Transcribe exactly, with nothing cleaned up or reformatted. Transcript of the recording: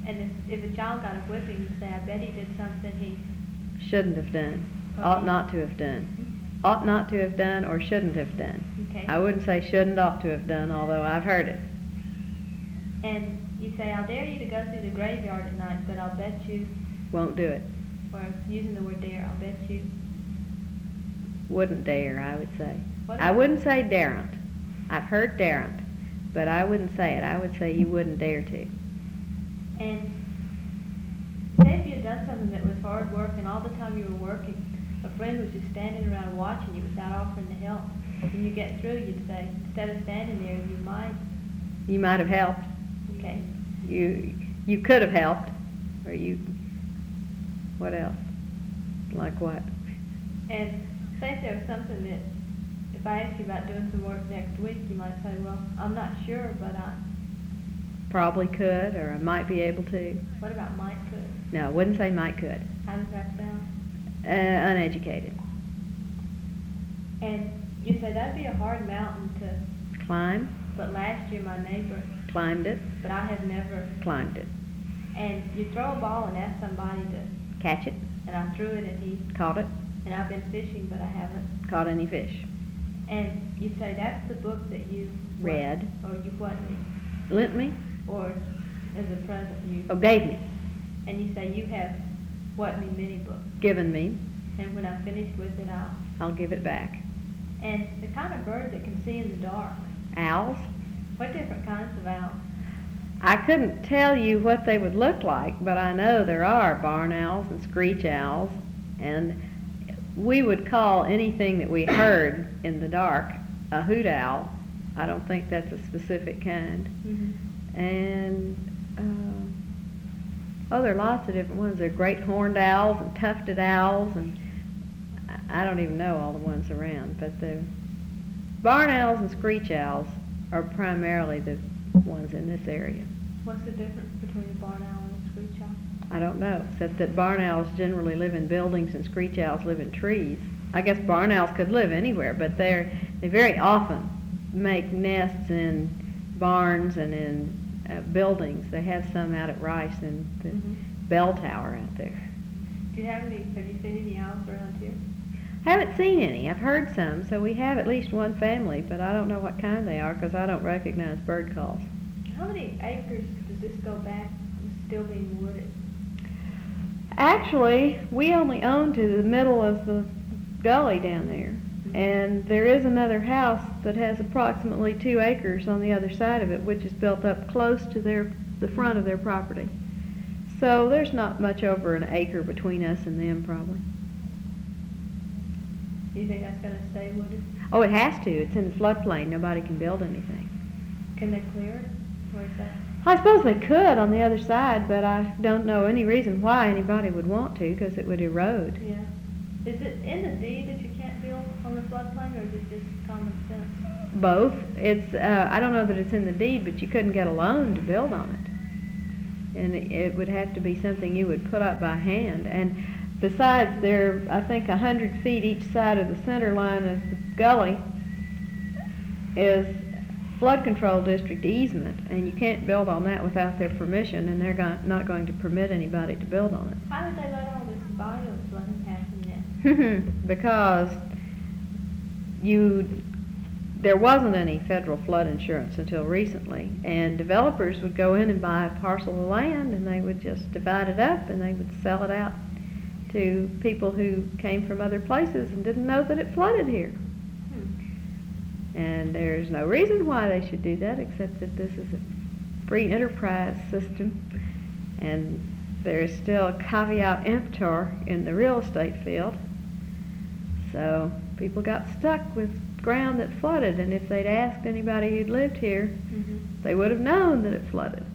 And if, if a child got a whipping, you say, I bet he did something he shouldn't have done, okay. ought not to have done, mm-hmm. ought not to have done or shouldn't have done. Okay. I wouldn't say shouldn't ought to have done, although I've heard it. And you say, I'll dare you to go through the graveyard at night, but I'll bet you won't do it. Or using the word dare, I'll bet you wouldn't dare, I would say. What I wouldn't say daren't. I've heard daren't, but I wouldn't say it. I would say you wouldn't dare to. And say if you had done something that was hard work and all the time you were working, a friend was just standing around watching you without offering to help. When you get through, you'd say, instead of standing there, you might. You might have helped. Okay. You you could have helped, or you. What else? Like what? And say if there was something that, if I asked you about doing some work next week, you might say, well, I'm not sure, but I probably could, or I might be able to. What about might could? No, I wouldn't say might could. How does that sound? Uh, uneducated. And you say that'd be a hard mountain to climb. But last year my neighbor climbed it. But I have never climbed it. And you throw a ball and ask somebody to catch it. And I threw it and he caught it. And I've been fishing, but I haven't caught any fish. And you say that's the book that you read, what, or you what me, lent me, or as a present you oh gave me. And you say you have what me many books given me. And when I'm finished with it, I'll I'll give it back. And the kind of bird that can see in the dark. Owls. What different kinds of owls? I couldn't tell you what they would look like, but I know there are barn owls and screech owls, and we would call anything that we heard in the dark a hoot owl. I don't think that's a specific kind. Mm-hmm. And uh, oh, there are lots of different ones. There are great horned owls and tufted owls, and I don't even know all the ones around, but the barn owls and screech owls are primarily the ones in this area. What's the difference between a barn owl and a screech owl? I don't know, except that barn owls generally live in buildings and screech owls live in trees. I guess barn owls could live anywhere, but they're they very often make nests in barns and in uh, buildings. They have some out at Rice and the mm-hmm. bell tower out there. Do you have any? Have you seen any owls around here? I haven't seen any. I've heard some, so we have at least one family, but I don't know what kind they are because I don't recognize bird calls. How many acres does this go back still being wooded? Actually, we only own to the middle of the gully down there, mm-hmm. and there is another house that has approximately two acres on the other side of it, which is built up close to their the front of their property. So there's not much over an acre between us and them, probably. Do you think that's going to stay wooded? Oh, it has to. It's in the floodplain. Nobody can build anything. Can they clear it? Where's that? I suppose they could on the other side, but I don't know any reason why anybody would want to, because it would erode. Yeah. Is it in the deed that you can't build on the floodplain, or is it just common sense? Both. It's. Uh, I don't know that it's in the deed, but you couldn't get a loan to build on it, and it, it would have to be something you would put up by hand. And besides, they're, I think, a hundred feet each side of the center line of the gully is flood control district easement, and you can't build on that without their permission, and they're go- not going to permit anybody to build on it. Why would they let all this bioflooding happen then? Because you, there wasn't any federal flood insurance until recently, and developers would go in and buy a parcel of land, and they would just divide it up, and they would sell it out to people who came from other places and didn't know that it flooded here. Hmm. And there's no reason why they should do that except that this is a free enterprise system, and there's still a caveat emptor in the real estate field. So people got stuck with ground that flooded, and if they'd asked anybody who'd lived here, mm-hmm. they would have known that it flooded.